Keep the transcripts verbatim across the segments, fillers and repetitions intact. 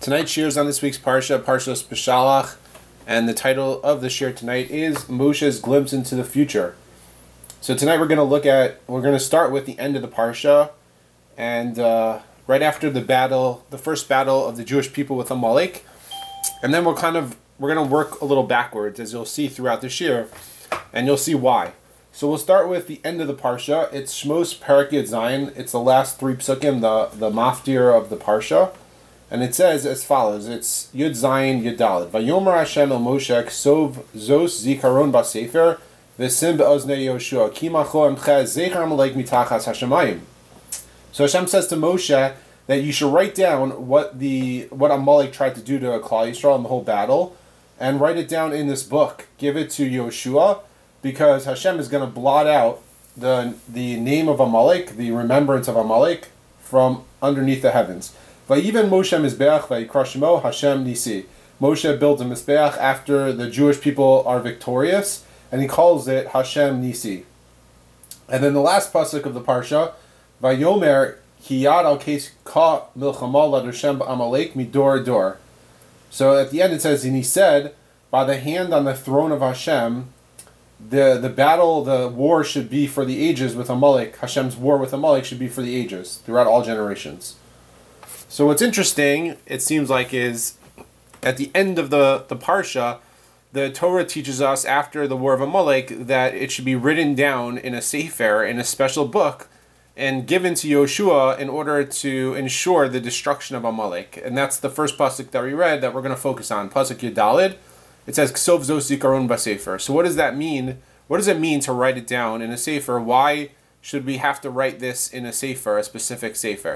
Tonight's shir is on this week's parsha, Parshas Beshalach, and the title of the shir tonight is Moshe's Glimpse into the Future. So tonight we're going to look at, we're going to start with the end of the parsha, and uh, right after the battle, the first battle of the Jewish people with Amalek, and then we're kind of, we're going to work a little backwards, as you'll see throughout the shir, and you'll see why. So we'll start with the end of the parsha. It's Shmos Perek Yud Zayin. It's the last three psukim, the, the maftir of the parsha. And it says as follows, it's Yud Zayin Yud Daled. Vayomer Hashem el Moshe ksov zos zikaron basefer v'sim be'oznei Yoshua ki macho emche zecher amalek mitachas hashemayim. So Hashem says to Moshe that you should write down what the what Amalek tried to do to Klal Yisrael in the whole battle, and write it down in this book. Give it to Yoshua, because Hashem is going to blot out the the name of Amalek, the remembrance of Amalek, from underneath the heavens. Vayiven Moshe Mizbeach vayikra shemo Hashem Nisi. Moshe builds a Mizbeach after the Jewish people are victorious, and he calls it Hashem Nisi. And then the last pasuk of the parsha, Vayomer ki yad al kes ka milchama lad Hashem ba'Amalek midor dor. So at the end it says, and he said, by the hand on the throne of Hashem, the the battle, the war should be for the ages with Amalek. Hashem's war with Amalek should be for the ages, throughout all generations. So what's interesting, it seems like, is at the end of the, the Parsha, the Torah teaches us after the war of Amalek that it should be written down in a sefer, in a special book, and given to Yoshua in order to ensure the destruction of Amalek. And that's the first pasuk that we read that we're going to focus on, pasuk Yud Daled. It says, Ksov zos zikaron basefer. So what does that mean? What does it mean to write it down in a sefer? Why should we have to write this in a sefer, a specific sefer?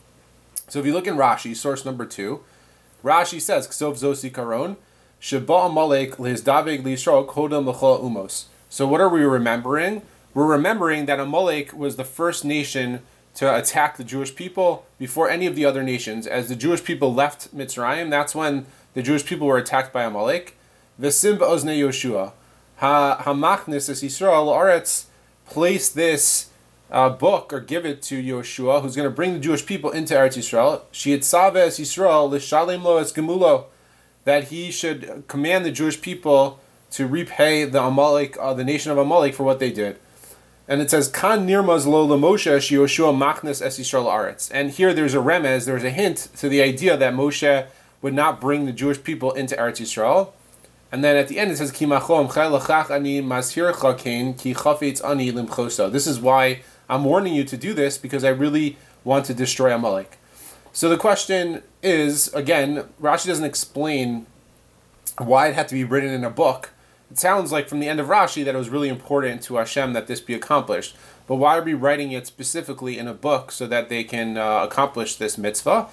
So if you look in Rashi, source number two, Rashi says, Ksov zos zikaron, sheba Amalek lezdaveg liyisrael kodem l'chol umos. So what are we remembering? We're remembering that Amalek was the first nation to attack the Jewish people before any of the other nations. As the Jewish people left Mitzrayim, that's when the Jewish people were attacked by Amalek. V'sim be'oznei Yoshua. Ha-machnis es Yisrael la'aretz, place this uh, book, or give it to Yoshua, who's going to bring the Jewish people into Eretz Yisrael. Sheyitzave es Yisrael l'shalem lo es gemulo, that he should command the Jewish people to repay the Amalek, uh, the nation of Amalek, for what they did. And it says, Kan nirmaz lo l'Moshe she Yoshua machnis es Yisrael la'aretz. And here there's a remez, there's a hint to the idea that Moshe would not bring the Jewish people into Eretz Yisrael. And then at the end it says, Ki machom lachach ani mazhircha kain ki chafetz ani limchosa. This is why I'm warning you to do this, because I really want to destroy Amalek. So the question is, again, Rashi doesn't explain why it had to be written in a book. It sounds like from the end of Rashi that it was really important to Hashem that this be accomplished. But why are we writing it specifically in a book so that they can uh, accomplish this mitzvah?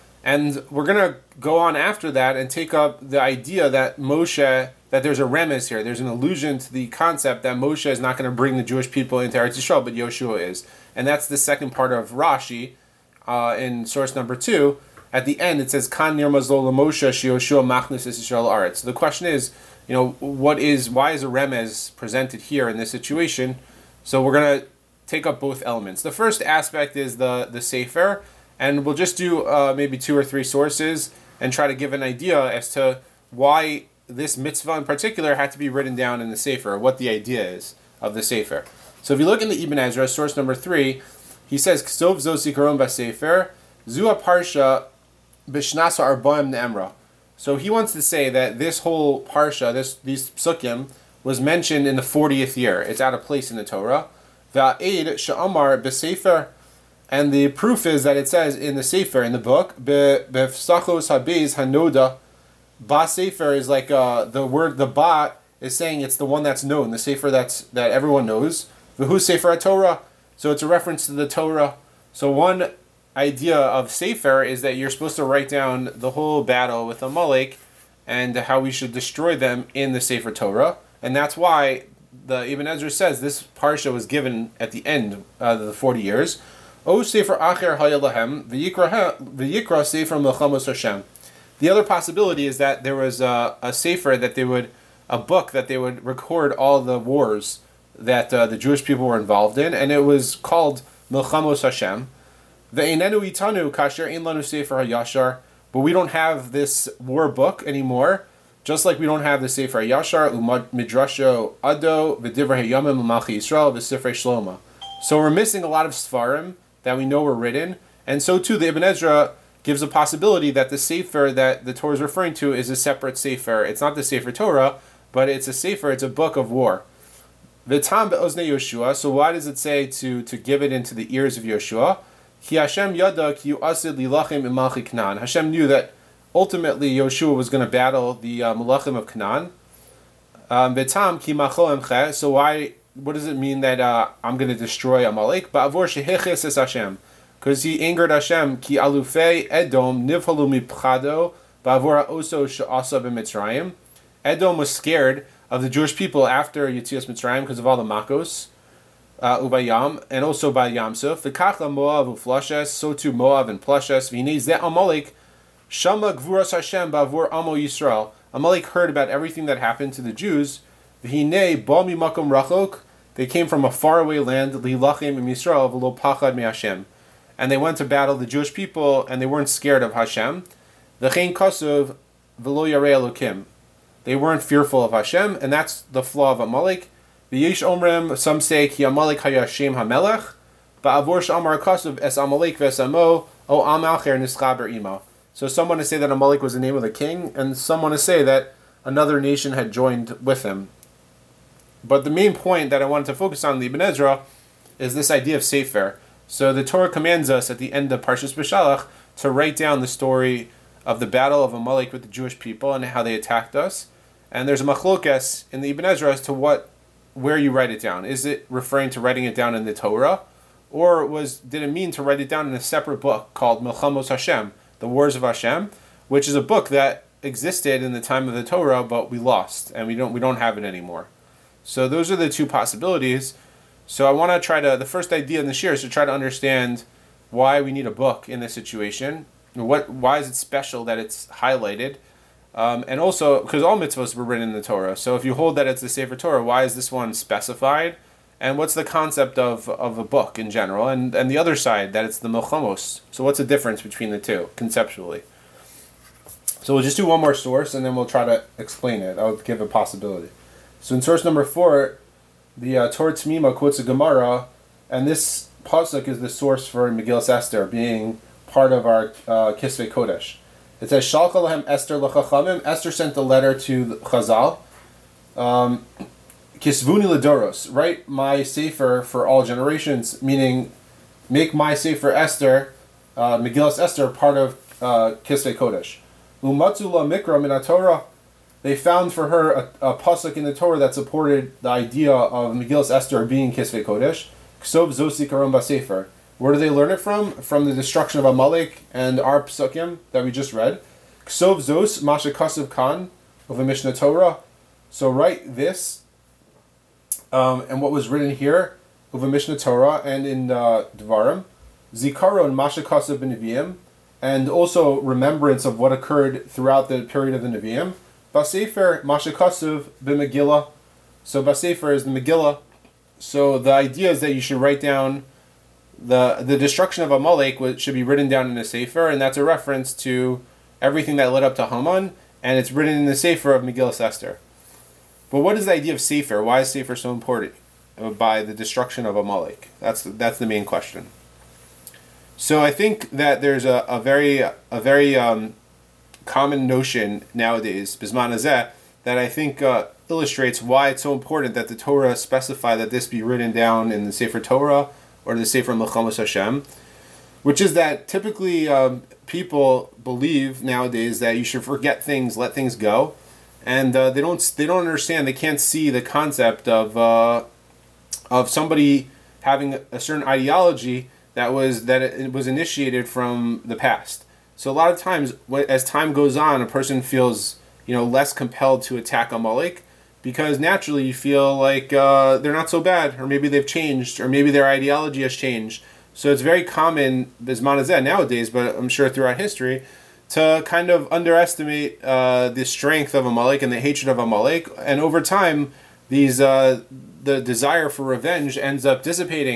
And we're going to go on after that and take up the idea that Moshe, that there's a remez here. There's an allusion to the concept that Moshe is not going to bring the Jewish people into Eretz Yisrael, but Yoshua is. And that's the second part of Rashi uh, in source number two. At the end it says, Kan nirmaz lo l'Moshe she Yoshua machnis es Yisrael la'aretz. So the question is, you know, what is, why is a remez presented here in this situation? So we're going to take up both elements. The first aspect is the, the sefer. And we'll just do uh, maybe two or three sources and try to give an idea as to why this mitzvah in particular had to be written down in the sefer, or what the idea is of the sefer. So if you look in the Ibn Ezra, source number three, he says, Ksov zos zikaron basefer, zu parsha b'shnasa arbaim ne'emra. So he wants to say that this whole parsha, this these psukim, was mentioned in the fortieth year. It's out of place in the Torah. Va'ed she'amar b'sefer. And the proof is that it says in the Sefer, in the book, Befsachos habez hanoda, ba Sefer is like uh, the word, the ba is saying it's the one that's known, the Sefer that's that everyone knows. V'hu Sefer HaTorah, so it's a reference to the Torah. So one idea of Sefer is that you're supposed to write down the whole battle with Amalek and how we should destroy them in the Sefer Torah. And that's why the Ibn Ezra says this parsha was given at the end of the forty years. O Sefer Acher Hayalahem, V'yikra Sefer Melchamos Hashem. The other possibility is that there was a, a Sefer that they would, a book that they would record all the wars that uh, the Jewish people were involved in, and it was called Melchamos Hashem. Ve'einenu itanu kasher ein lanu Sefer HaYashar, But we don't have this war book anymore, just like we don't have the Sefer Yashar, Midrasho Ado, V'divrei Hayamim, Malchi Yisrael, V'Sifrei Shlomo. So we're missing a lot of Sfarim that we know were written, and so too the Ibn Ezra gives a possibility that the Sefer that the Torah is referring to is a separate Sefer. It's not the Sefer Torah, but it's a Sefer, it's a book of war. V'tam be'oznei Yoshua, so why does it say to, to give it into the ears of Yoshua? Ki Hashem yada ki yu'asid lilachim imalchi Canaan. Hashem knew that ultimately Yoshua was going to battle the uh, Malachim of Canaan. V'tam ki macho emche, so why, what does it mean that uh, I'm going to destroy Amalek? Ba'avor shehiches es Hashem. Because he angered Hashem, ki alufei Edom nivhalu mipchado ba'avor ha'oso she'asa b'Mitzrayim. Edom was scared of the Jewish people after Yetzias Mitzrayim because of all the Makos, uh, Ubayam, and also by Yamsuf. V'kacha Moav u'flashes, so too Moav and Plashes. V'hinei ze Amalek, shama gvuras Hashem ba'avor Amo Yisrael. Amalek heard about everything that happened to the Jews. V'hinei ba mimakom rachok, they came from a faraway land, lilachim im Yisrael v'lo pachad mi Hashem. And they went to battle the Jewish people, and they weren't scared of Hashem. V'chein kasuv v'lo yarei Elokim. They weren't fearful of Hashem, and that's the flaw of Amalek. V'yesh omrim, some say ki Amalek haya Shem hamelech, ba'avor she'amar kasuv es Amalek v'es amo o am acher nischaber imo. So some want to say that Amalek was the name of the king, and some want to say that another nation had joined with him. But the main point that I wanted to focus on in the Ibn Ezra is this idea of Sefer. So the Torah commands us at the end of Parshas Beshalach to write down the story of the battle of Amalek with the Jewish people and how they attacked us. And there's a machlokes in the Ibn Ezra as to what, where you write it down. Is it referring to writing it down in the Torah, or was did it mean to write it down in a separate book called Milchamos Hashem, the Wars of Hashem, which is a book that existed in the time of the Torah, but we lost and we don't we don't have it anymore. So those are the two possibilities. So I want to try to, the first idea in the shir is to try to understand why we need a book in this situation. What, why is it special that it's highlighted? Um, and also, because all mitzvahs were written in the Torah. So if you hold that it's the Sefer Torah, why is this one specified? And what's the concept of, of a book in general? And and the other side, that it's the Milchamos. So what's the difference between the two, conceptually? So we'll just do one more source, and then we'll try to explain it. I'll give a possibility. So in source number four, the uh, Torah T'mima quotes a Gemara, and this pasuk is the source for Megillas Esther being part of our uh, Kisvei Kodesh. It says, Shalcha lahem Esther l'chachamim. Esther sent a letter to Chazal. Um, Kisvuni l'doros. Write my sefer for all generations, meaning make my sefer Esther, uh, Megillas Esther, part of uh, Kisvei Kodesh. Umatzu la mikra min Torah. They found for her a, a pasuk in the Torah that supported the idea of Megillas Esther being Kisvei Kodesh. Ksov zosi karom b'sefer. Where do they learn it from? From the destruction of Amalek and our psukim that we just read. Ksov zos masha kasav kan of a Mishnah Torah. So write this um, and what was written here of a Mishnah Torah and in uh, Dvarim. Zikaron masha kasav b'neviim, and also remembrance of what occurred throughout the period of the Nevi'im. Basefer Mashakasav b'Megillah. So Basefer is the Megillah. So the idea is that you should write down the the destruction of Amalek should be written down in a Sefer, and that's a reference to everything that led up to Haman, and it's written in the Sefer of Megillas Esther. But what is the idea of Sefer? Why is Sefer so important by the destruction of Amalek? That's that's the main question. So I think that there's a, a very a very um, common notion nowadays, Bisman Hazeh, that I think uh, illustrates why it's so important that the Torah specify that this be written down in the Sefer Torah or the Sefer Milchamos Hashem, which is that typically um, people believe nowadays that you should forget things, let things go, and uh, they don't they don't understand, they can't see the concept of uh, of somebody having a certain ideology that was that it was initiated from the past. So a lot of times, as time goes on, a person feels, you know, less compelled to attack Amalek because naturally you feel like uh, they're not so bad, or maybe they've changed, or maybe their ideology has changed. So it's very common, Bisman Hazeh nowadays, but I'm sure throughout history, to kind of underestimate uh, the strength of Amalek and the hatred of Amalek, and over time, these uh, the desire for revenge ends up dissipating.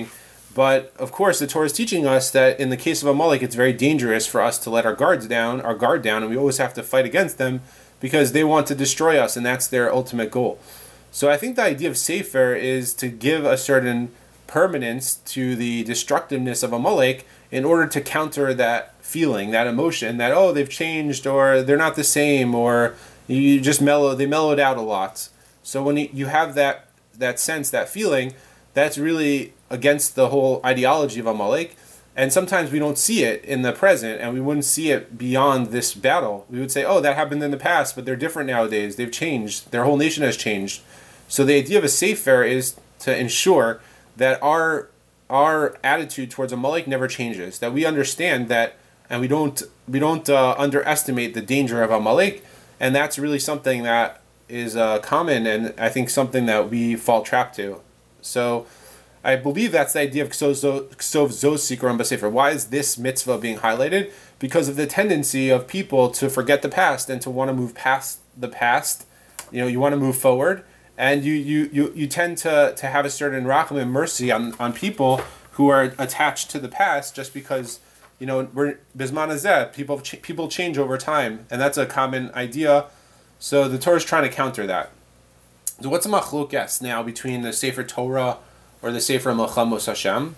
But of course, the Torah is teaching us that in the case of Amalek, it's very dangerous for us to let our guards down, our guard down, and we always have to fight against them because they want to destroy us, and that's their ultimate goal. So I think the idea of Sefer is to give a certain permanence to the destructiveness of Amalek in order to counter that feeling, that emotion, that, oh, they've changed, or they're not the same, or you just mellow, they mellowed out a lot. So when you have that that sense, that feeling, that's really against the whole ideology of Amalek. And sometimes we don't see it in the present, and we wouldn't see it beyond this battle. We would say, oh, that happened in the past, but they're different nowadays. They've changed. Their whole nation has changed. So the idea of a Sefer is to ensure that our our attitude towards Amalek never changes, that we understand that, and we don't we don't uh, underestimate the danger of Amalek, and that's really something that is uh, common, and I think something that we fall trap to. So I believe that's the idea of Ksov Zos Zikaron B'Sefer. Why is this mitzvah being highlighted? Because of the tendency of people to forget the past and to want to move past the past. You know, you want to move forward, and you you, you, you tend to, to have a certain racham and mercy on, on people who are attached to the past just because, you know, we're Bisman Hazeh, people people change over time, and that's a common idea. So the Torah is trying to counter that. So what's a machlokes now between the Sefer Torah or the Sefer Milchamos Hashem?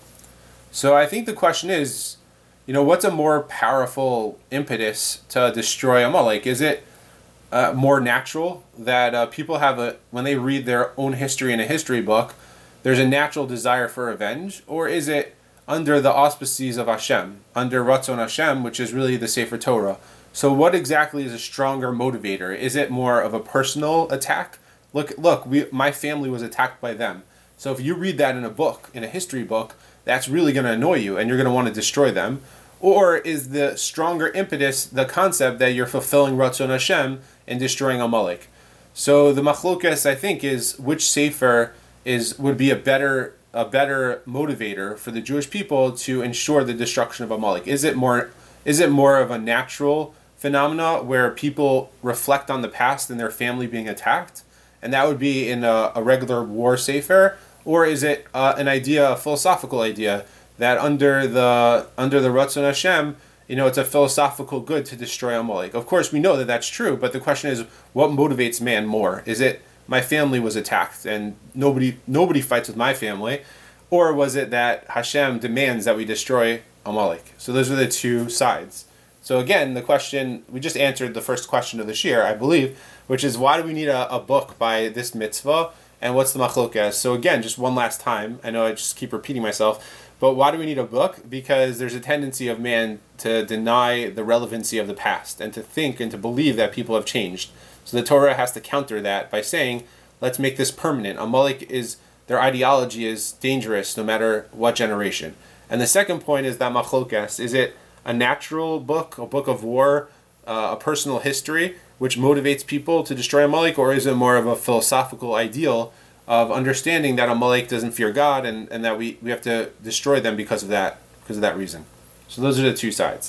So I think the question is, you know, what's a more powerful impetus to destroy Amalek? Is it uh, more natural that uh, people have a, when they read their own history in a history book, there's a natural desire for revenge? Or is it under the auspices of Hashem, under Ratzon Hashem, which is really the Sefer Torah? So what exactly is a stronger motivator? Is it more of a personal attack? Look, look, we, my family was attacked by them. So if you read that in a book, in a history book, that's really going to annoy you and you're going to want to destroy them. Or is the stronger impetus the concept that you're fulfilling Ratzon Hashem and destroying Amalek? So the machlokes, I think, is which sefer is would be a better a better motivator for the Jewish people to ensure the destruction of Amalek. Is it more is it more of a natural phenomena where people reflect on the past and their family being attacked, and that would be in a, a regular war sefer? Or is it uh, an idea, a philosophical idea, that under the under the Ratzon Hashem, you know, it's a philosophical good to destroy Amalek? Of course, we know that that's true, but the question is, what motivates man more? Is it my family was attacked and nobody nobody fights with my family, or was it that Hashem demands that we destroy Amalek? So those are the two sides. So again, the question, we just answered the first question of this year, I believe, which is why do we need a, a book by this mitzvah? And what's the machlokes? So again, just one last time, I know I just keep repeating myself, but why do we need a book? Because there's a tendency of man to deny the relevancy of the past and to think and to believe that people have changed. So the Torah has to counter that by saying, let's make this permanent. Amalek is, their ideology is dangerous no matter what generation. And the second point is that machlokes. Is it a natural book, a book of war, uh, a personal history, which motivates people to destroy Amalek, or is it more of a philosophical ideal of understanding that Amalek doesn't fear God and, and that we, we have to destroy them because of that because of that reason? So those are the two sides.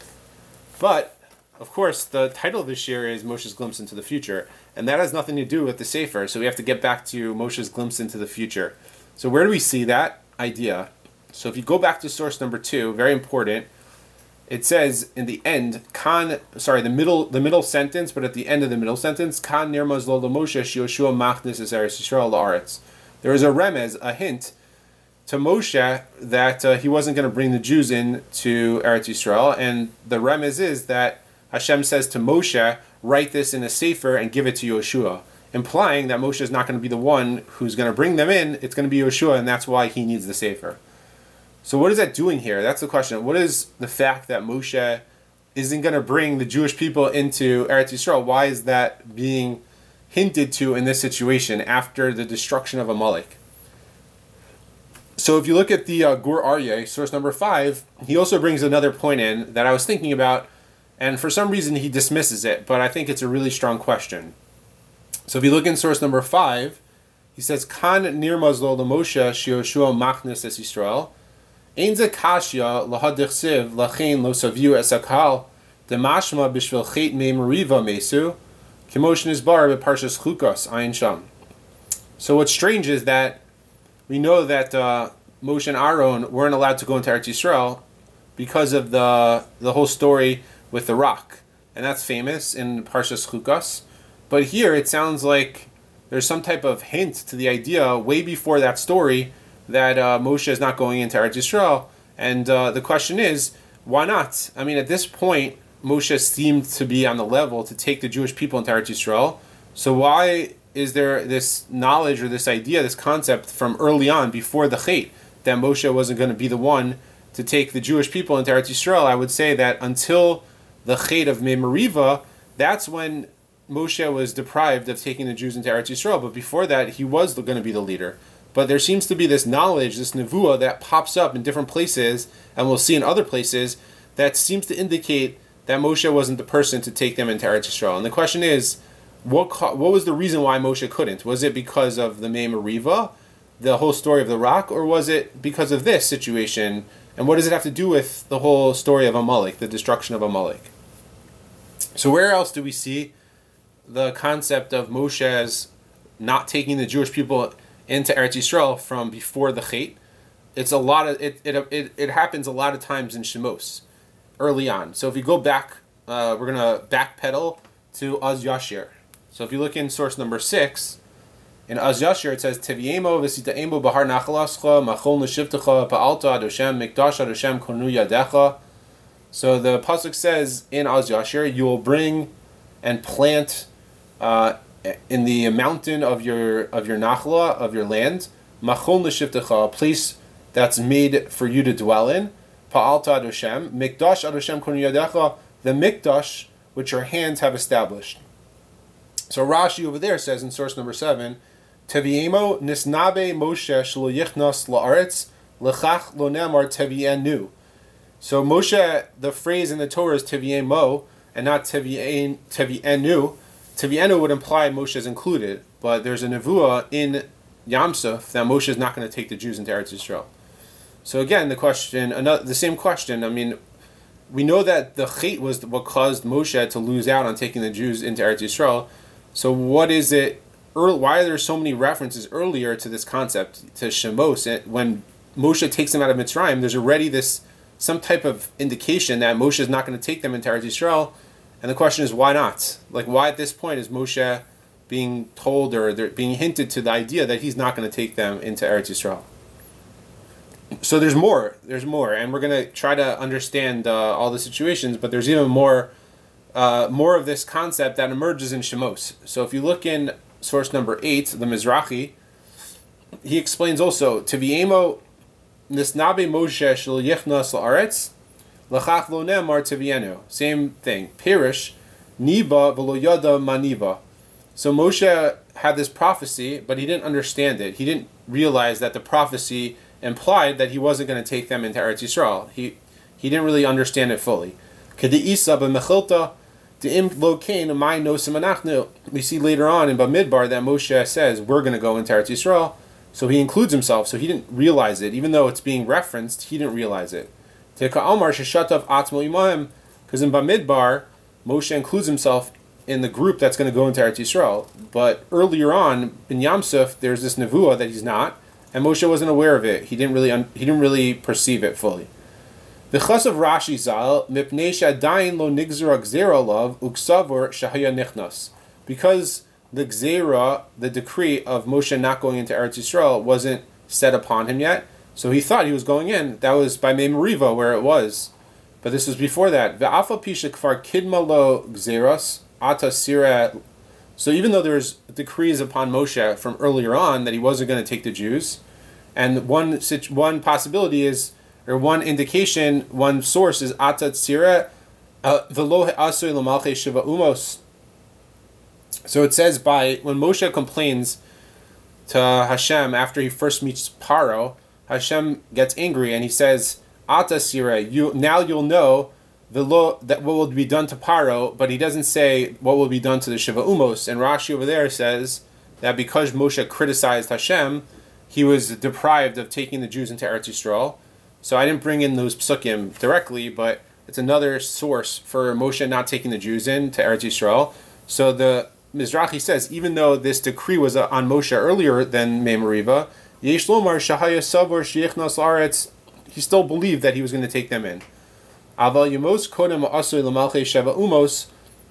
But, of course, the title of this year is Moshe's Glimpse into the Future, and that has nothing to do with the Sefer, so we have to get back to Moshe's Glimpse into the Future. So where do we see that idea? So if you go back to source number two, very important, it says in the end, Kan, sorry, the middle the middle sentence, but at the end of the middle sentence, Kan nirmaz lo Moshe Yoshua machnis es Eretz Yisrael la'aretz. There is a remez, a hint, to Moshe that uh, he wasn't going to bring the Jews in to Eretz Yisrael, and the remez is that Hashem says to Moshe, write this in a sefer and give it to Yoshua, implying that Moshe is not going to be the one who's going to bring them in, it's going to be Yoshua, and that's why he needs the sefer. So what is that doing here? That's the question. What is the fact that Moshe isn't going to bring the Jewish people into Eretz Yisrael? Why is that being hinted to in this situation after the destruction of Amalek? So if you look at the uh, Gur Aryeh, source number five, he also brings another point in that I was thinking about, and for some reason he dismisses it, but I think it's a really strong question. So if you look in source number five, he says, Kan nirmaz lo Moshe sheyoshua machnis es Yisrael. Ein ze kashya lahadichsiv lachein lo saviu es akal demashma bishvil chet me meriva mesu kimotion is bar beparshas chukos ayin sham. So what's strange is that we know that uh, Moshe and Aaron weren't allowed to go into Eretz Yisrael because of the the whole story with the rock, and that's famous in Parshas Chukas. But here it sounds like there's some type of hint to the idea way before that story that uh, Moshe is not going into Eretz Yisrael, and uh, the question is, why not? I mean, at this point, Moshe seemed to be on the level to take the Jewish people into Eretz Yisrael. So why is there this knowledge or this idea, this concept from early on, before the Chet, that Moshe wasn't going to be the one to take the Jewish people into Eretz Yisrael? I would say that until the Chet of Mei Meriva, that's when Moshe was deprived of taking the Jews into Eretz Yisrael. But before that, he was going to be the leader. But there seems to be this knowledge, this nevuah that pops up in different places, and we'll see in other places, that seems to indicate that Moshe wasn't the person to take them into Eretz Yisrael. And the question is, what what was the reason why Moshe couldn't? Was it because of the Mei Meriva, the whole story of the rock, or was it because of this situation? And what does it have to do with the whole story of Amalek, the destruction of Amalek? So where else do we see the concept of Moshe's not taking the Jewish people into Eretz Yisrael from before the Chet? It's a lot of it. It it, it happens a lot of times in Shemos, early on. So if you go back, uh, we're gonna backpedal to Az Yashir. So if you look in source number six, in Az Yashir it says Teviemo v'sitaemo bahar nachalascha machol neshivtecha pa'alta ad Hashem mikdash ad Hashem konu yadecha. So the pasuk says in Az Yashir, you will bring and plant uh, in the mountain of your of your nachla, of your land, machol neshivtecha, a place that's made for you to dwell in. Pa'alta ad Hashem mikdash ad Hashem konu yadecha, the mikdash which your hands have established. So Rashi over there says in source number seven, Teviemo nisnabe Moshe shelo yichnas la'aretz lechach lo nemar tevienu. So Moshe, the phrase in the Torah is Teviemo and not Tevienu. Tevienu would imply Moshe is included, but there's a nevuah in Yamsuf that Moshe is not going to take the Jews into Eretz Yisrael. So again, the question, another, the same question. I mean, we know that the Chet was what caused Moshe to lose out on taking the Jews into Eretz Yisrael. So what is it? Why are there so many references earlier to this concept, to Shemos? When Moshe takes them out of Mitzrayim, there's already this some type of indication that Moshe is not going to take them into Eretz Yisrael. And the question is, why not? Like, why at this point is Moshe being told or they're being hinted to the idea that he's not going to take them into Eretz Yisrael? So there's more. There's more. And we're going to try to understand uh, all the situations, but there's even more uh, more of this concept that emerges in Shemos. So if you look in source number eight, the Mizrahi, he explains also, Teviemo nisnabe Moshe shel yichnas la'aretz lachach lo nemar tevienu. Same thing. Pirish, niba v'lo yada maniba. So Moshe had this prophecy, but he didn't understand it. He didn't realize that the prophecy implied that he wasn't going to take them into Eretz Yisrael. He he didn't really understand it fully. Ked'isa b'mechilta de'im lo kain amay nosim anachnu. We see later on in Bamidbar that Moshe says we're going to go into Eretz Yisrael. So he includes himself. So he didn't realize it, even though it's being referenced. He didn't realize it. Because in Bamidbar, Moshe includes himself in the group that's going to go into Eretz Yisrael. But earlier on in Yamsuf, there's this nevuah that he's not. And Moshe wasn't aware of it. He didn't really un- he didn't really perceive it fully. The chas of Rashi zal mipnei shadayin lo nigzera gzera lav uksavur shahaya nichnas, because the gzera, the decree of Moshe not going into Eretz Yisrael, wasn't set upon him yet. So he thought he was going in. That was by Mei Meriva where it was, but this was before that. Ve'afa pisha kfar kidma lo gzeras ata sira. So even though there's decrees upon Moshe from earlier on that he wasn't going to take the Jews, and one one possibility is, or one indication, one source is Atat Sira Velo Asoy Lamalche Shiva Umos. So it says by when Moshe complains to Hashem after he first meets Paro, Hashem gets angry and he says, Ata Sira, you now you'll know the law that what will be done to Paro, but he doesn't say what will be done to the Shiva Umos. And Rashi over there says that because Moshe criticized Hashem, he was deprived of taking the Jews into Eretz Yisrael. So I didn't bring in those psukim directly, but it's another source for Moshe not taking the Jews into Eretz Yisrael. So the Mizrahi says, even though this decree was on Moshe earlier than Mei Meriva, Yesh lomar shahaya savor sheichnas laaretz. He still believed that he was going to take them in. Aval yemos kodem asur l'malchei sheva umos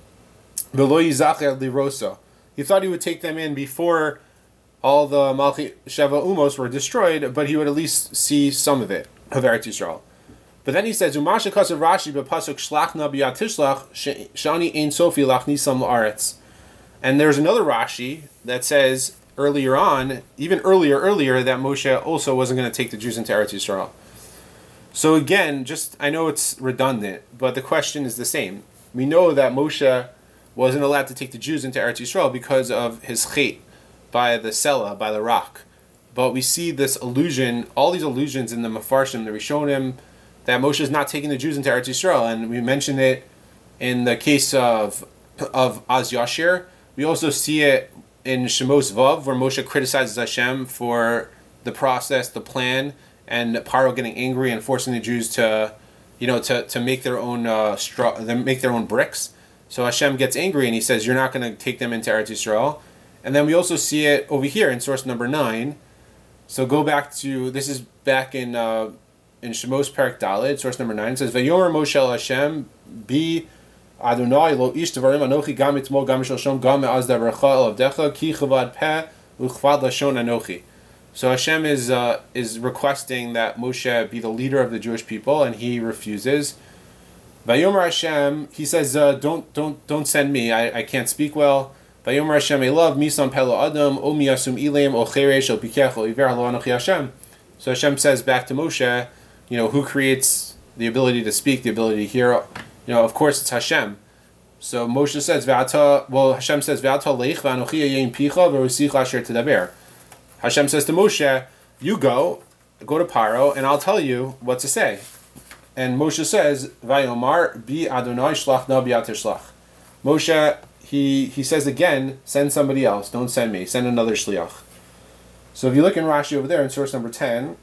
v'lo yizacher lirosa. He thought he would take them in before all the Malchi Sheva Umos were destroyed, but he would at least see some of it, of Eretz Yisrael. But then he says, Umasha kasav Rashi b'pasuk shlachna b'yatishlach shani ein sofi lachnisam la'aretz. And there's another Rashi that says earlier on, even earlier, earlier, that Moshe also wasn't going to take the Jews into Eretz Yisrael. So again, just, I know it's redundant, but the question is the same. We know that Moshe wasn't allowed to take the Jews into Eretz Yisrael because of his chait by the Sela, by the rock. But we see this allusion, all these allusions in the Mefarshim, the Rishonim, that Moshe is not taking the Jews into Eretz Yisrael. And we mention it in the case of of Az Yashir. We also see it in Shemos Vav, where Moshe criticizes Hashem for the process, the plan, and Paro getting angry and forcing the Jews to, you know, to, to make their own uh, straw, make their own bricks. So Hashem gets angry and he says, "You're not going to take them into Eretz Yisrael." And then we also see it over here in source number nine. So go back to, this is back in uh, in Shemos Perek Daled, source number nine. It says, "Vayomer Moshe el Hashem bi Adonai lo ish devarim anochi gam itmo gam shel shom gam me'az davarcha el avdecha ki chavad peh uchvad lashon anochi." So Hashem is uh, is requesting that Moshe be the leader of the Jewish people, and he refuses. Vayomer Hashem, he says, uh, "Don't don't don't send me. I, I can't speak well." Vayomer Hashem, Elav misam pelo adam o miyasum ileim o cheresh o pikech o iver halo anochi Hashem. So Hashem says back to Moshe, you know, who creates the ability to speak, the ability to hear? You know, of course, it's Hashem. So Moshe says, "V'ata." Well, Hashem says, "V'ata leich v'anochi yein picha v'rusich asher tedaber." Hashem says to Moshe, "You go, go to Paro, and I'll tell you what to say." And Moshe says, "Vayomar bi Adonai shlach na b'yatishlach." Moshe, he he says again, "Send somebody else. Don't send me. Send another shliach." So if you look in Rashi over there in source number ten,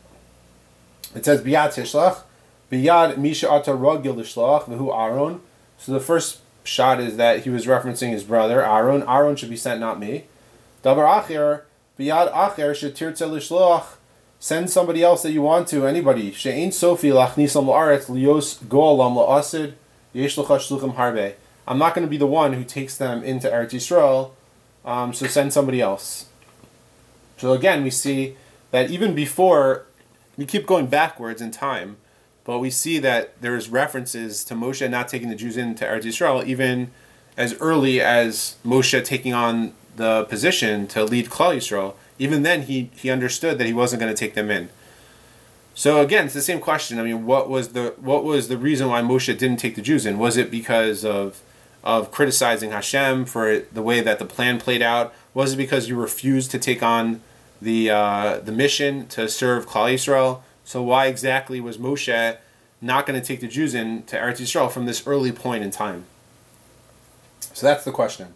it says b'yatishlach, b'yad misha ata ragil lishlach v'hu Aaron. So the first shot is that he was referencing his brother Aaron. Aaron should be sent, not me. Davar acher b'yad acher shetirtze lishlach. Send somebody else that you want to, anybody. She'ein sofi lachnisam la'aretz lios go'alam la'asid yesh l'cha shluchim harbe. I'm not going to be the one who takes them into Eretz Yisrael, um, so send somebody else. So again, we see that even before, we keep going backwards in time, but we see that there's references to Moshe not taking the Jews into Eretz Yisrael, even as early as Moshe taking on the position to lead Klal Yisrael. Even then, he, he understood that he wasn't going to take them in. So again, it's the same question. I mean, what was the what was the reason why Moshe didn't take the Jews in? Was it because of of criticizing Hashem for the way that the plan played out? Was it because you refused to take on the uh, the mission to serve Klal Yisrael? So why exactly was Moshe not going to take the Jews in to Eretz Yisrael from this early point in time? So that's the question.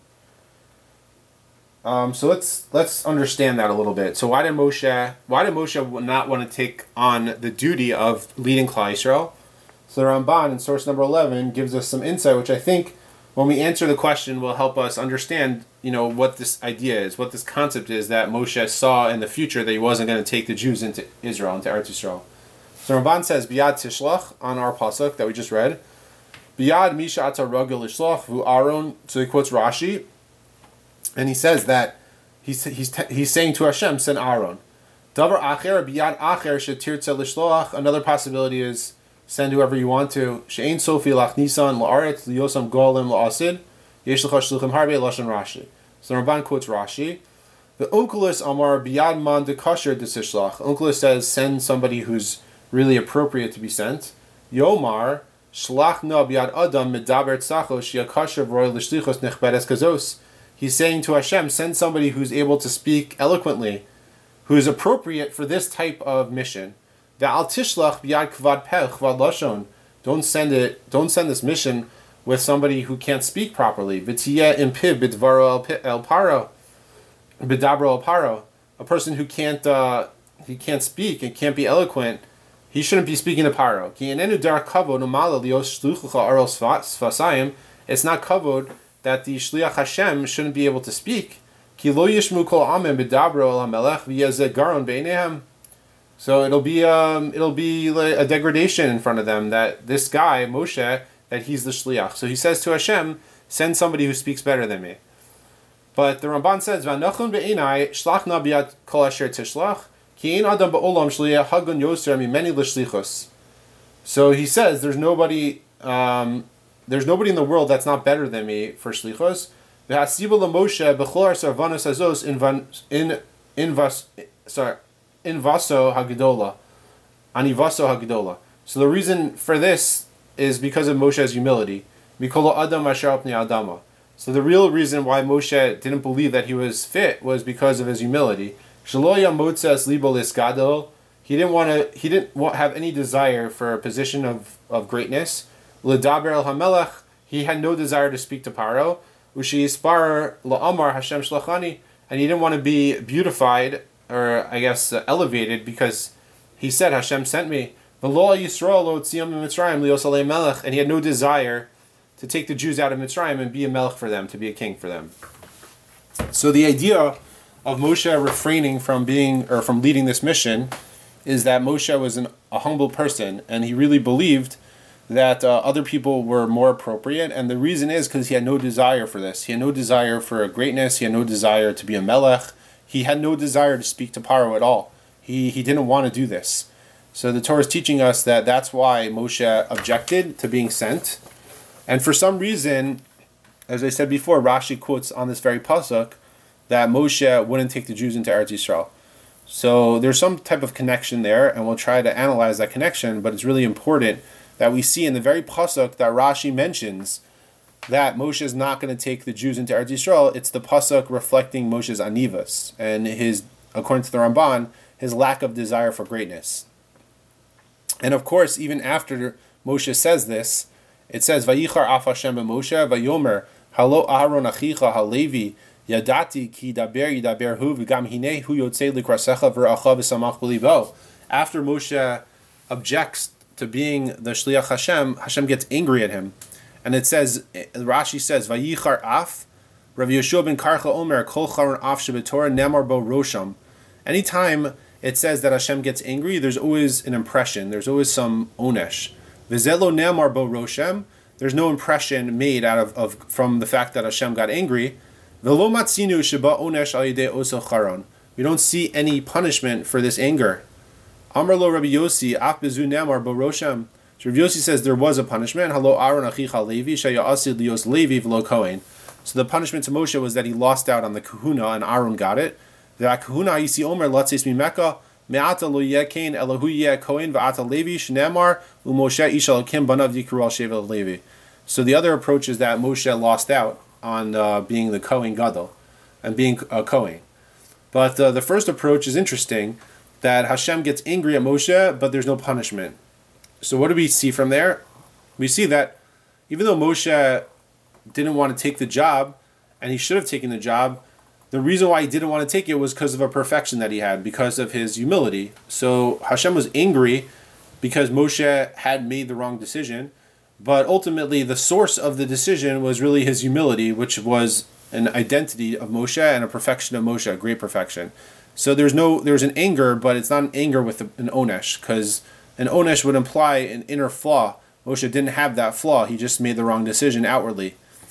Um, so let's let's understand that a little bit. So why did Moshe why did Moshe not want to take on the duty of leading Klal Yisrael? So the Ramban in source number eleven gives us some insight, which I think when we answer the question will help us understand, you know, what this idea is, what this concept is that Moshe saw in the future that he wasn't going to take the Jews into Israel, into Eretz Yisrael. So Ramban says Biyad Tishlach on our pasuk that we just read. Biyad Misha Ata Ragil Ishlach Vu Aaron. So he quotes Rashi. And he says that he's he's he's saying to Hashem, send Aaron. Davar acher biyad acher shetirtze lishloach. Another possibility is send whoever you want to. She'ein sofi lachnisan la'aretz liyosam golim la'asid yesh l'cha shluchim harbe lashon Rashi. So the Ramban quotes Rashi. The Onkelos Amar biyad man dekasher desishlach. Onkelos says send somebody who's really appropriate to be sent. Yomar shlach na biyad adam medaber tzachos sheyakasher v'roy l'shlichos nechberes kazos. He's saying to Hashem, send somebody who's able to speak eloquently, who's appropriate for this type of mission. Ve'al tishlach b'yad kvad peh kvad lashon. Don't send it. Don't send this mission with somebody who can't speak properly. V'tiyeh impiv b'dvaro el paro, b'dabro el paro. A person who can't uh, he can't speak and can't be eloquent. He shouldn't be speaking to Paro. Ki enenu dar kavod umala lios shluchucha aros sfasayim. It's not kavod that the Shliach Hashem shouldn't be able to speak. Ki lo yishmu kol amim b'dabro al hamelech v'yezeh garon beinehem. So it'll be um it'll be like a degradation in front of them that this guy Moshe, that he's the shliach. So he says to Hashem, send somebody who speaks better than me. But the Ramban says, "V'anachon be'inai shlach na b'yad kol asher tishlach ki ein adam ba'olam shliach hagun yoser mimeni l'shlichus." So he says, "There's nobody, um, there's nobody in the world that's not better than me for shlichus." V'hasiba l'Moshe b'chol sarvanos azos in van in in vas sorry in vaso hagedola, anivaso hagedola. So the reason for this is because of Moshe's humility. Mikolo adam asher al pnei adama. So the real reason why Moshe didn't believe that he was fit was because of his humility. Shaloya motzes libo lisgadol. He didn't want to. He didn't want, have any desire for a position of, of greatness. L'daber el hamelech. He had no desire to speak to Paro. Ushi yispar la'amar Hashem shlachani. And he didn't want to be beautified, or I guess uh, elevated, because he said Hashem sent me. V'lo Yisrael lo tziyam Mitzrayim liyosalei melech. And he had no desire to take the Jews out of Mitzrayim and be a melech for them, to be a king for them. So the idea of Moshe refraining from being or from leading this mission is that Moshe was an, a humble person, and he really believed that uh, other people were more appropriate. And the reason is because he had no desire for this. He had no desire for greatness. He had no desire to be a melech. He had no desire to speak to Paro at all. He he didn't want to do this. So the Torah is teaching us that that's why Moshe objected to being sent. And for some reason, as I said before, Rashi quotes on this very pasuk that Moshe wouldn't take the Jews into Eretz Yisrael. So there's some type of connection there, and we'll try to analyze that connection, but it's really important that we see in the very pasuk that Rashi mentions that Moshe is not going to take the Jews into Eretz Yisrael. It's the pasuk reflecting Moshe's anivas, and his, according to the Ramban, his lack of desire for greatness. And of course, even after Moshe says this, it says, Vayichar af Hashem b'Moshe, Vayomer, Halo Aharon achicha halevi, Yadati ki daber yidaber hu v'gam hinei hu yotzei likrasecha v'ra'acha v'samach b'libo. After Moshe objects to being the shliach Hashem, Hashem gets angry at him, and it says, Rashi says, Vayichar af, Rav Yeshua ben Karcha Omer, Kol charon af shebetorah nemar bo rosham. Anytime it says that Hashem gets angry, there's always an impression. There's always some onesh. V'zelo nemar bo roshem. There's no impression made out of, of from the fact that Hashem got angry. V'lo matzinu sheba onesh al yidei oso charon. We don't see any punishment for this anger. Amar lo Rabbi Yossi, af bezu nemar bo roshem. So Rabbi Yossi says there was a punishment. Halo Aaron achicha Levi, shaya asid lios Levi v'lo Kohen. So the punishment to Moshe was that he lost out on the kahuna, and Aaron got it. The kahuna yisi omer latzis mimeka. Me'ata lo yekain elahu yeh Kohen v'ata Levi shneamar u'Moshe ish Elokim banav yikru al shevel Levi. So the other approach is that Moshe lost out on uh, being the Kohen Gadol and being a Kohen. But uh, the first approach is interesting, that Hashem gets angry at Moshe, but there's no punishment. So what do we see from there? We see that even though Moshe didn't want to take the job, and he should have taken the job, the reason why he didn't want to take it was because of a perfection that he had, because of his humility. So Hashem was angry because Moshe had made the wrong decision, but ultimately the source of the decision was really his humility, which was an identity of Moshe and a perfection of Moshe, a great perfection. So there's no there's an anger, but it's not an anger with an onesh, because an onesh would imply an inner flaw. Moshe didn't have that flaw. He just made the wrong decision outwardly.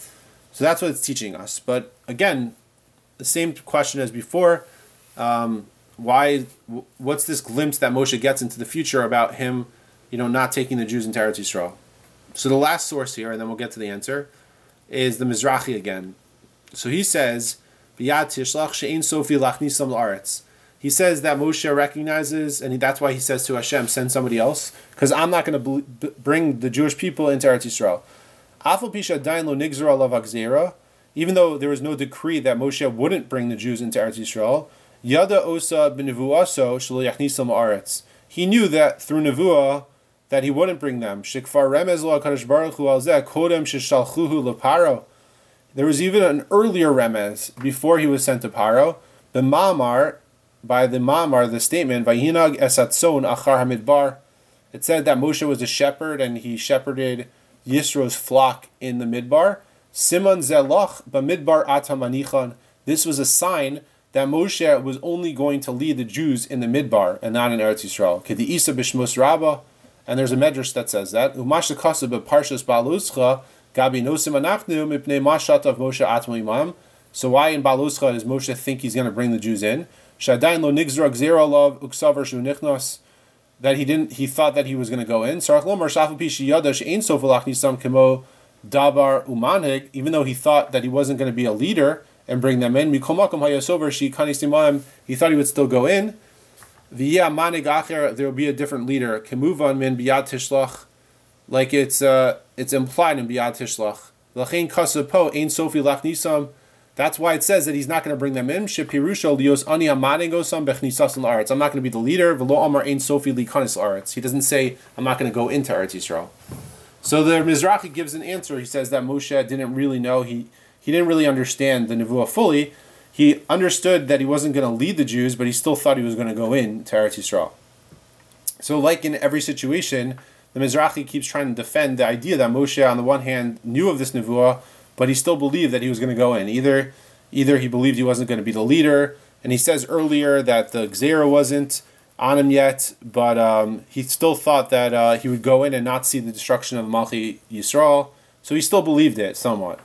So that's what it's teaching us. But again, the same question as before. Um, why? What's this glimpse that Moshe gets into the future about him, you know, not taking the Jews into Eretz Yisrael? So the last source here, and then we'll get to the answer, is the Mizrahi again. So he says, "V'yad tishlach she'ein sofi lachnisam la'aretz." He says that Moshe recognizes, and that's why he says to Hashem, "Send somebody else, because I'm not going to b- bring the Jewish people into Eretz Yisrael." Afal pisha dain lo nigzor alav agzera. Even though there was no decree that Moshe wouldn't bring the Jews into Eretz Yisrael, Yada osa b'nevuaso shelo yachnisam la'aretz. He knew that through nevuah that he wouldn't bring them. Shekfar remez lo HaKadosh Baruch Hu al zeh kodem sheshalchuhu leparo. There was even an earlier remez before he was sent to Paro. The Ma'amar, by the Ma'amar, the statement, Vayinag esatzon achar hamidbar. It said that Moshe was a shepherd and he shepherded Yisro's flock in the midbar. Simon zelach b'midbar atam anichan. this was a sign that Moshe was only going to lead the Jews in the Midbar and not in Eretz Yisrael. Kedi Isa b'Shmos Rabbah, and there's a medrash that says that. Umash kaseh b'Parshas Baloscha gabi nosim anachnu mipnei mashat of Moshe atmo imam. So why in Baloscha does Moshe think he's going to bring the Jews in? Shadayin lo nigzra gzera alav uksavar shu nichnas. That he didn't, he thought that he was going to go in. Sarach lomar shafal pi sheyada she'ein sof lachnisam kemo dabar umanhig. Even though he thought that he wasn't going to be a leader and bring them in, mikol makom hayasover she kanis. He thought he would still go in. V'yeh manig acher, there will be a different leader. Kemuvan min biyad tishlach, like it's uh, it's implied in biyad tishlach. Lachein kasapo ein sofi lachnisam. That's why it says that he's not going to bring them in. Shepirusha lios ani amanigosam bechnisas la'aretz. I'm not going to be the leader. V'lo amar ein sofi likanis la'aretz. He doesn't say I'm not going to go into Eretz Yisrael. So the Mizrahi gives an answer. He says that Moshe didn't really know. He he didn't really understand the nevuah fully. He understood that he wasn't going to lead the Jews, but he still thought he was going to go in to Eretz Yisrael. So, like in every situation, the Mizrahi keeps trying to defend the idea that Moshe, on the one hand, knew of this nevuah, but he still believed that he was going to go in. Either either he believed he wasn't going to be the leader, and he says earlier that the Gzera wasn't on him yet, but um, he still thought that uh, he would go in and not see the destruction of Malchi Yisrael, so he still believed it somewhat.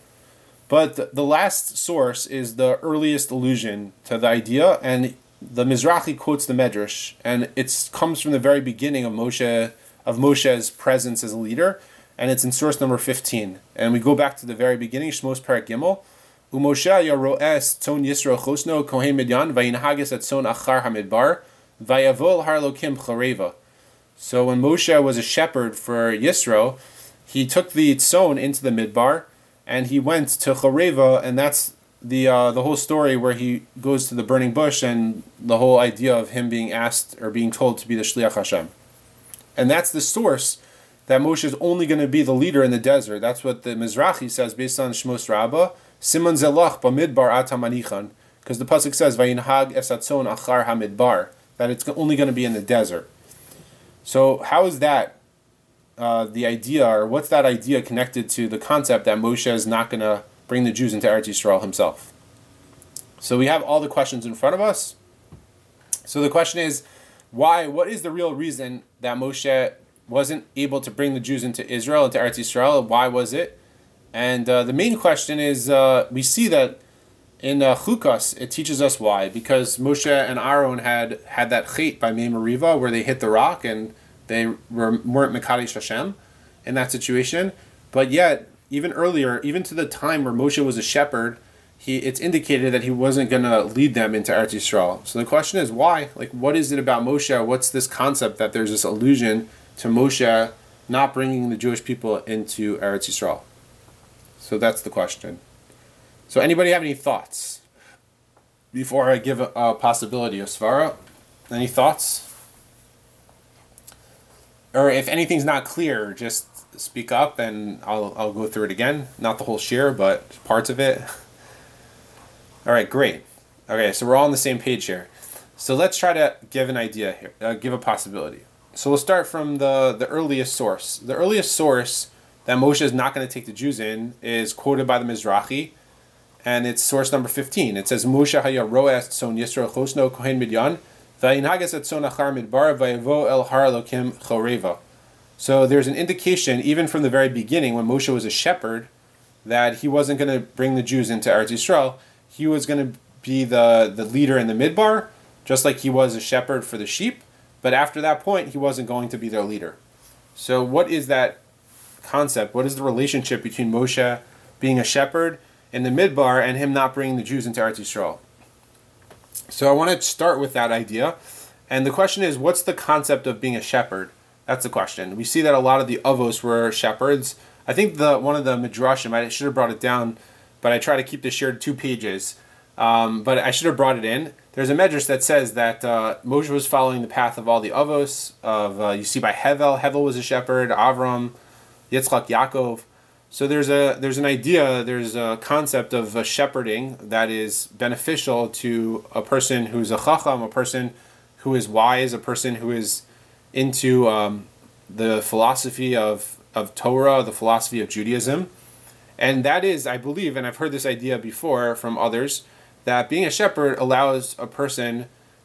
But the, the last source is the earliest allusion to the idea, and the Mizrahi quotes the Medrash, and it comes from the very beginning of Moshe of Moshe's presence as a leader, and it's in source number fifteen. And we go back to the very beginning, Shmos Perek Gimel. Umoshe yaroes tzon Yisro chosno kohen midyan vayinhages at tzon achar hamidbar vayavol harlokim chareva. So when Moshe was a shepherd for Yisro, he took the tzon into the midbar, and he went to Chareva, and that's the uh, the whole story where he goes to the burning bush, and the whole idea of him being asked or being told to be the Shliach Hashem. And that's the source that Moshe is only going to be the leader in the desert. That's what the Mizrahi says based on Shmos Rabbah. Simon zelach b'midbar atamanichan, because the pasuk says vayinhag esatzon achar hamidbar, that it's only going to be in the desert. So how is that uh, the idea, or what's that idea connected to the concept that Moshe is not going to bring the Jews into Eretz Yisrael himself? So we have all the questions in front of us. So the question is, why? What is the real reason that Moshe wasn't able to bring the Jews into Israel, into Eretz Yisrael? Why was it? And uh, the main question is, uh, we see that in uh, Chukas, it teaches us why. Because Moshe and Aaron had had that chait by Mei Meriva, where they hit the rock and they were, weren't Mekadesh Hashem in that situation. But yet, even earlier, even to the time where Moshe was a shepherd, he it's indicated that he wasn't going to lead them into Eretz Yisrael. So the question is, why? Like, what is it about Moshe? What's this concept that there's this allusion to Moshe not bringing the Jewish people into Eretz Yisrael? So that's the question. So anybody have any thoughts before I give a, a possibility of Svara? Any thoughts? Or if anything's not clear, just speak up and I'll I'll go through it again. Not the whole shir, but parts of it. All right, great. Okay, so we're all on the same page here. So let's try to give an idea here, uh, give a possibility. So we'll start from the, the earliest source. The earliest source that Moshe is not going to take the Jews in is quoted by the Mizrahi, and it's source number fifteen. It says, Moshe haya roes tzon Yisro chosno kohen midyan, vayinhages et tzon achar midbar, vayavo el har elokim choreva. So there's an indication, even from the very beginning, when Moshe was a shepherd, that he wasn't going to bring the Jews into Eretz Yisrael. He was going to be the, the leader in the midbar, just like he was a shepherd for the sheep. But after that point, he wasn't going to be their leader. So what is that concept? What is the relationship between Moshe being a shepherd in the midbar and him not bringing the Jews into Eretz Yisrael? So I want to start with that idea. And the question is, what's the concept of being a shepherd? That's the question. We see that a lot of the Avos were shepherds. I think the one of the Midrashim, I should have brought it down, but I try to keep this shared two pages. Um, but I should have brought it in. There's a Medrash that says that uh, Moshe was following the path of all the Avos. Of uh, you see by Hevel. Hevel was a shepherd. Avram, Yitzchak, Yaakov. So there's a there's an idea, there's a concept of a shepherding that is beneficial to a person who's a chacham, a person who is wise, a person who is into um, the philosophy of, of Torah, the philosophy of Judaism. And that is, I believe, and I've heard this idea before from others, that being a shepherd allows a person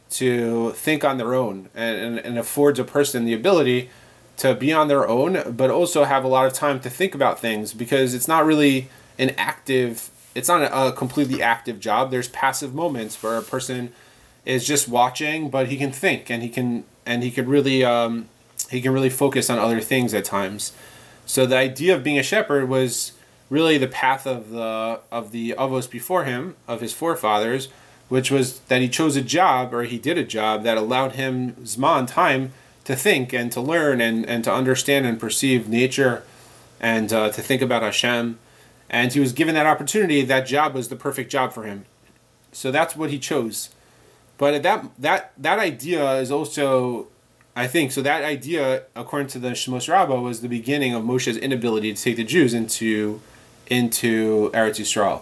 to think on their own and, and, and affords a person the ability to be on their own, but also have a lot of time to think about things, because it's not really an active, it's not a, a completely active job. There's passive moments where a person is just watching, but he can think, and he can, and he could really, um, he can really focus on other things at times. So the idea of being a shepherd was really the path of the of the avos before him, of his forefathers, which was that he chose a job, or he did a job that allowed him zman, time, to think and to learn and, and to understand and perceive nature, and uh, to think about Hashem. And he was given that opportunity. That job was the perfect job for him. So that's what he chose. But that that that idea is also, I think, so that idea, according to the Shemos Rabbah, was the beginning of Moshe's inability to take the Jews into, into Eretz Yisrael.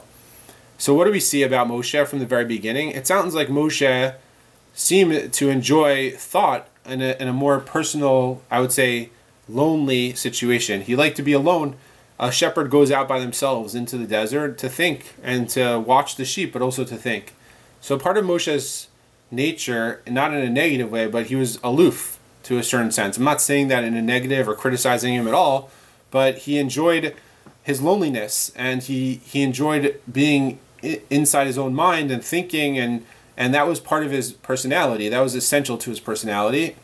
So what do we see about Moshe from the very beginning? It sounds like Moshe seemed to enjoy thought in a, in a more personal, I would say, lonely situation. He liked to be alone. A shepherd goes out by themselves into the desert to think and to watch the sheep, but also to think. So part of Moshe's nature, not in a negative way, but he was aloof to a certain sense. I'm not saying that in a negative or criticizing him at all, but he enjoyed his loneliness, and he, he enjoyed being inside his own mind and thinking, and and that was part of his personality. That was essential to his personality.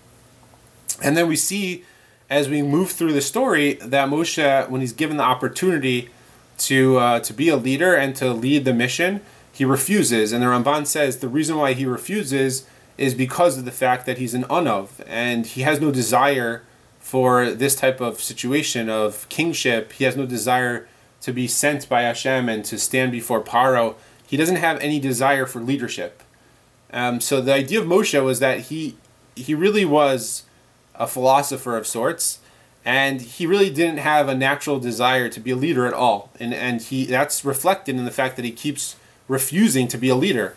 And then we see, as we move through the story, that Moshe, when he's given the opportunity to uh, to be a leader and to lead the mission, he refuses. And the Ramban says the reason why he refuses is because of the fact that he's an Anav, and he has no desire for this type of situation of kingship. He has no desire to be sent by Hashem and to stand before Paro. He doesn't have any desire for leadership. Um, so the idea of Moshe was that he he really was a philosopher of sorts, and he really didn't have a natural desire to be a leader at all. And and he that's reflected in the fact that he keeps refusing to be a leader.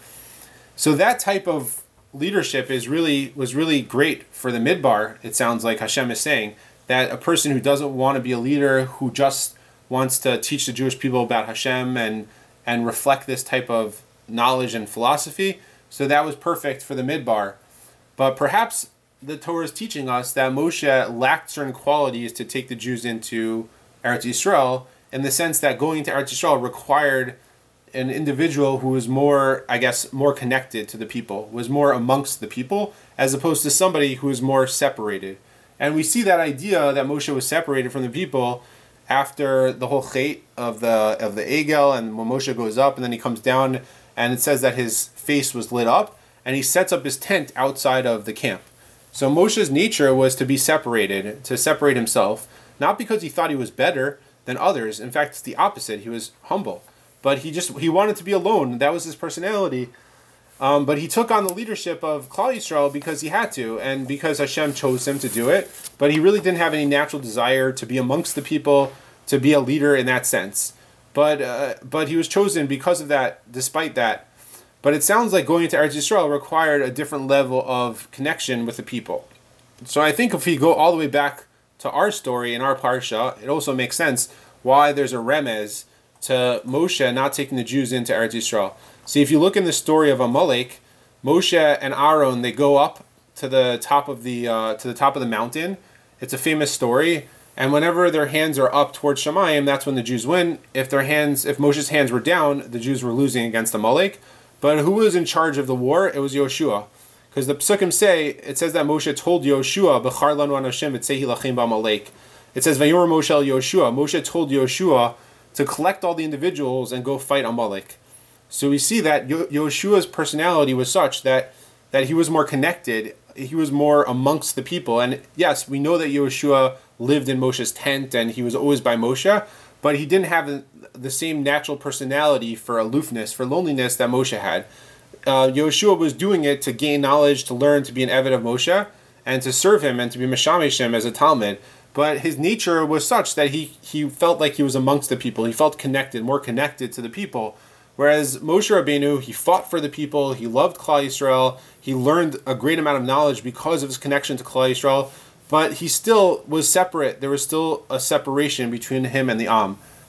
So that type of leadership is really was really great for the Midbar. It sounds like Hashem is saying that a person who doesn't want to be a leader, who just wants to teach the Jewish people about Hashem and and reflect this type of knowledge and philosophy. So that was perfect for the Midbar. But perhaps the Torah is teaching us that Moshe lacked certain qualities to take the Jews into Eretz Yisrael, in the sense that going into Eretz Yisrael required an individual who was more, I guess, more connected to the people, was more amongst the people, as opposed to somebody who was more separated. And we see that idea that Moshe was separated from the people after the whole chait of the of the Egel, and when Moshe goes up and then he comes down, and it says that his face was lit up, and he sets up his tent outside of the camp. So Moshe's nature was to be separated, to separate himself, not because he thought he was better than others. In fact, it's the opposite. He was humble. But he just he wanted to be alone. That was his personality. Um, but he took on the leadership of Klal Yisrael because he had to, and because Hashem chose him to do it. But he really didn't have any natural desire to be amongst the people, to be a leader in that sense. But uh, but he was chosen because of that, despite that. But it sounds like going into Eretz Yisrael required a different level of connection with the people. So I think if we go all the way back to our story in our parsha, it also makes sense why there's a remez to Moshe not taking the Jews into Eretz Yisrael. See, if you look in the story of Amalek, Moshe and Aaron, they go up to the top of the uh, to the top of the mountain. It's a famous story. And whenever their hands are up towards Shemayim, that's when the Jews win. If their hands, if Moshe's hands were down, the Jews were losing against Amalek. But who was in charge of the war? It was Yoshua. Because the Psukim say, it says that Moshe told Yoshua, B'char lanu an Hashem v'tzehi lachem b'Amalek. It says, Vayomer Moshe el Yoshua. Moshe told Yoshua to collect all the individuals and go fight Amalek. So we see that Yo- Yoshua's personality was such that, that he was more connected. He was more amongst the people. And yes, we know that Yoshua lived in Moshe's tent and he was always by Moshe, but he didn't have the, the same natural personality for aloofness, for loneliness that Moshe had. Uh, Yoshua was doing it to gain knowledge, to learn, to be an Eved of Moshe, and to serve him and to be Meshamesh him as a Talmud. But his nature was such that he, he felt like he was amongst the people. He felt connected, more connected to the people. Whereas Moshe Rabbeinu, he fought for the people, he loved Klal Yisrael, he learned a great amount of knowledge because of his connection to Klal Yisrael, but he still was separate. There was still a separation between him and the Am.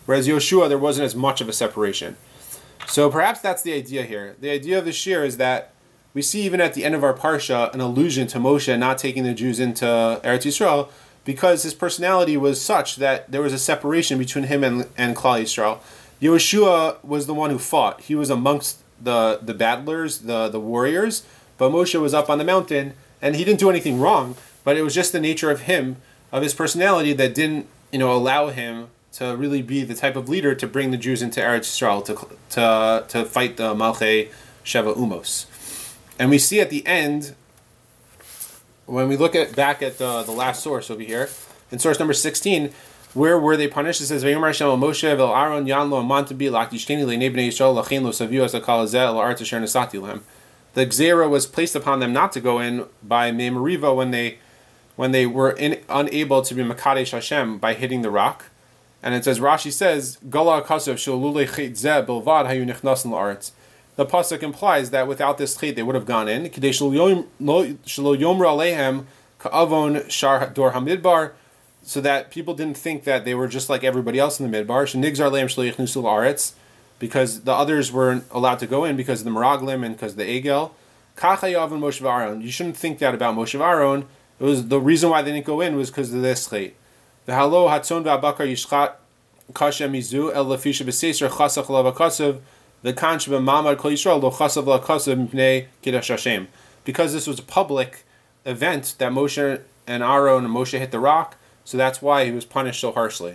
whereas Yoshua, there wasn't as much of a separation. So perhaps that's the idea here. The idea of the shir is that we see even at the end of our parsha an allusion to Moshe not taking the Jews into Eretz Yisrael because his personality was such that there was a separation between him and, and Klal Yisrael. Yoshua was the one who fought. He was amongst the, the battlers, the, the warriors, but Moshe was up on the mountain and he didn't do anything wrong, but it was just the nature of him, of his personality that didn't, you know, allow him to really be the type of leader to bring the Jews into Eretz Yisrael to to to fight the Malchei Sheva Umos. And we see at the end, when we look at back at the, the last source over here, in source number sixteen, where were they punished? It says, "Vayomar Hashem el Moshe vel Aaron yan lo aman to be laktishteni le'nei bnei Yisrael lachein lo saviu as hakal hazeh la'aretz asher nasati lehem." The gzera was placed upon them not to go in by Mei Meriva when they when they were in, unable to be Makadesh Hashem by hitting the rock. And it says, Rashi says, Gala Kasav Shalule Chait Zeh Bilvad Hayu Nichnasen La'aretz. The pasuk implies that without this chait they would have gone in. Kidei Shelo Yomra Alehem Ka'avon Shar Dor Hamidbar, so that people didn't think that they were just like everybody else in the midbar. Shenigzar Lehem Shelo Yichnusu La'aretz, because the others weren't allowed to go in because of the Meraglim and because of the Egel. Kacha Yavon Moshe V'Aaron. You shouldn't think that about Moshe V'Aaron. It was the reason why they didn't go in was because of this chait. The halo hatzon v'abakar yishchat kasha mizu el lefisha b'seiser chasach lavakasav the kanch b'mamad kol yisrael lo chasav lakasav mipnei kiddush Hashem. Because this was a public event that Moshe and Aaron and Moshe hit the rock, so that's why he was punished so harshly.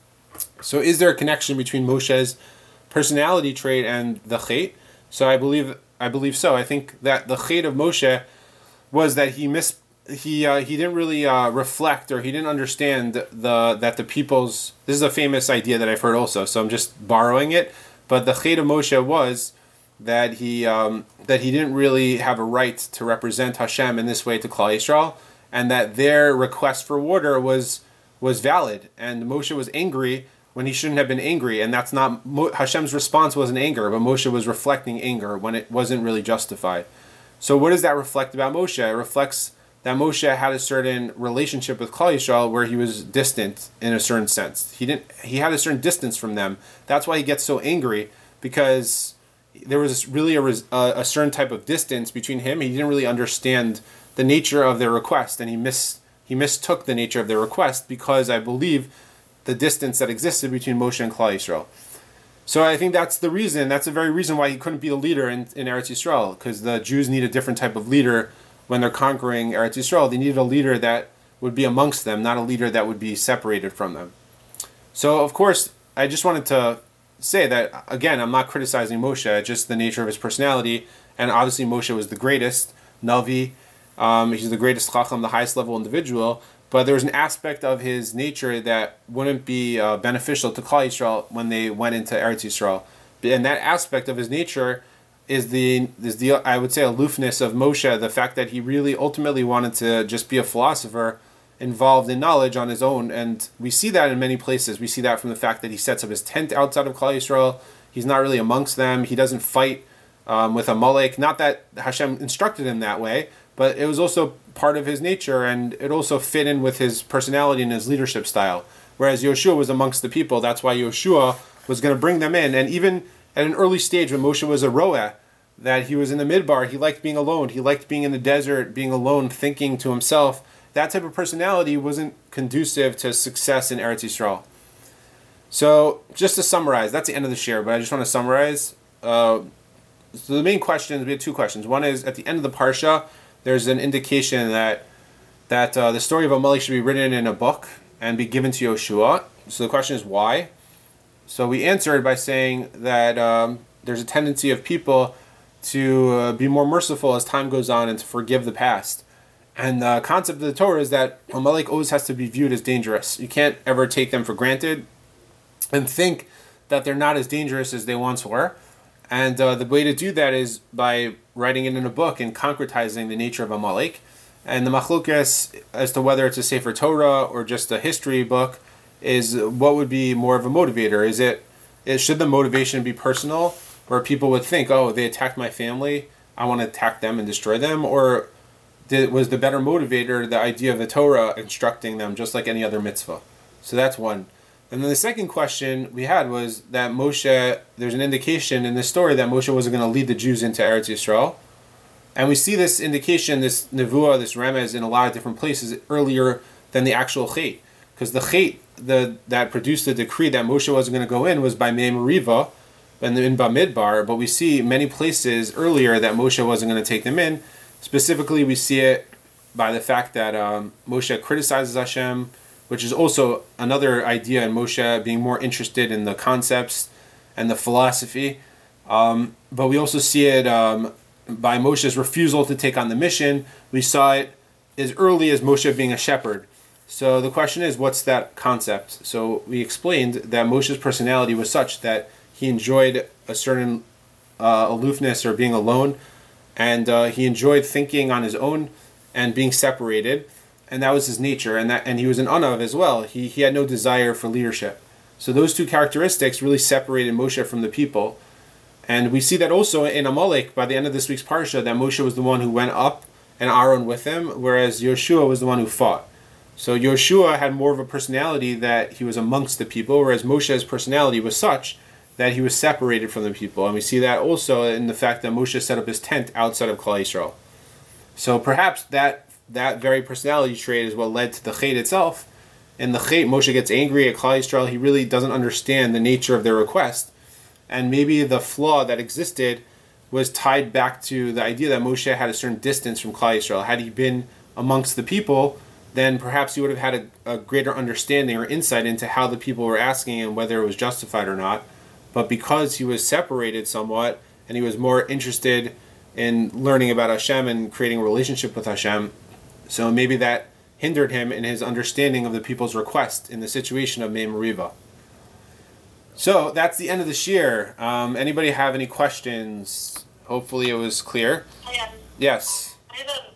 So is there a connection between Moshe's personality trait and the chait? So I believe I believe so. I think that the chait of Moshe was that he mis he uh, he didn't really uh, reflect, or he didn't understand the that the people's. This is a famous idea that I've heard also, so I'm just borrowing it. But the chait of Moshe was that he um, that he didn't really have a right to represent Hashem in this way to Klal Yisrael, and that their request for water was was valid, and Moshe was angry when he shouldn't have been angry, and that's not Hashem's response wasn't anger, but Moshe was reflecting anger when it wasn't really justified. So what does that reflect about Moshe? It reflects that Moshe had a certain relationship with Klal Yisrael where he was distant in a certain sense. He didn't. He had a certain distance from them. That's why he gets so angry, because there was really a, a, a certain type of distance between him. He didn't really understand the nature of their request, and he mis he mistook the nature of their request because I believe the distance that existed between Moshe and Klal Yisrael. So I think that's the reason. That's the very reason why he couldn't be a leader in, in Eretz Yisrael, because the Jews need a different type of leader when they're conquering Eretz Yisrael. They needed a leader that would be amongst them, not a leader that would be separated from them. So, of course, I just wanted to say that, again, I'm not criticizing Moshe, just the nature of his personality. And obviously Moshe was the greatest Navi. Um, he's the greatest Chacham, the highest level individual. But there was an aspect of his nature that wouldn't be uh, beneficial to Klal Yisrael when they went into Eretz Yisrael. And that aspect of his nature is the is the I would say aloofness of Moshe, the fact that he really ultimately wanted to just be a philosopher involved in knowledge on his own. And we see that in many places. We see that from the fact that he sets up his tent outside of Klal Yisrael. He's not really amongst them. He doesn't fight um, with Amalek. Not that Hashem instructed him that way, but it was also part of his nature, and it also fit in with his personality and his leadership style. Whereas Yoshua was amongst the people. That's why Yoshua was going to bring them in. And even at an early stage when Moshe was a roeh, that he was in the midbar, he liked being alone. He liked being in the desert, being alone, thinking to himself. That type of personality wasn't conducive to success in Eretz Yisrael. So, just to summarize, that's the end of the share, but I just want to summarize. Uh, so the main questions, we have two questions. One is, at the end of the Parsha, there's an indication that that uh, the story of Amalek should be written in a book and be given to Yoshua. So the question is, why? So we answered by saying that um, there's a tendency of people to uh, be more merciful as time goes on and to forgive the past. And the concept of the Torah is that Amalek always has to be viewed as dangerous. You can't ever take them for granted and think that they're not as dangerous as they once were. And uh, the way to do that is by writing it in a book and concretizing the nature of Amalek. And the machlokas as to whether it's a Sefer Torah or just a history book is what would be more of a motivator. Is it, is, should the motivation be personal, where people would think, oh, they attacked my family, I want to attack them and destroy them? Or did, was the better motivator the idea of the Torah instructing them just like any other mitzvah? So that's one. And then the second question we had was that Moshe, there's an indication in this story that Moshe wasn't going to lead the Jews into Eretz Yisrael. And we see this indication, this nevuah, this remez in a lot of different places earlier than the actual chet. Because the chet the, that produced the decree that Moshe wasn't going to go in was by Mei Meriva and in Bamidbar, but we see many places earlier that Moshe wasn't going to take them in. Specifically, we see it by the fact that um, Moshe criticizes Hashem, which is also another idea in Moshe being more interested in the concepts and the philosophy. Um, but we also see it um, by Moshe's refusal to take on the mission. We saw it as early as Moshe being a shepherd. So the question is, what's that concept? So we explained that Moshe's personality was such that he enjoyed a certain uh, aloofness or being alone, and uh, he enjoyed thinking on his own and being separated, and that was his nature. And that, and he was an Anav as well. He he had no desire for leadership. So those two characteristics really separated Moshe from the people. And we see that also in Amalek by the end of this week's parsha, that Moshe was the one who went up and Aaron with him, whereas Yoshua was the one who fought. So Yoshua had more of a personality that he was amongst the people, whereas Moshe's personality was such that he was separated from the people. And we see that also in the fact that Moshe set up his tent outside of Klal Yisrael. So perhaps that that very personality trait is what led to the chet itself. In the chet, Moshe gets angry at Klal Yisrael. He really doesn't understand the nature of their request. And maybe the flaw that existed was tied back to the idea that Moshe had a certain distance from Klal Yisrael. Had he been amongst the people, then perhaps he would have had a, a greater understanding or insight into how the people were asking and whether it was justified or not. But because he was separated somewhat, and he was more interested in learning about Hashem and creating a relationship with Hashem, so maybe that hindered him in his understanding of the people's request in the situation of Mei Meriva. So that's the end of the shir. Um, anybody have any questions? Hopefully it was clear. Hi, um, Yes. I have a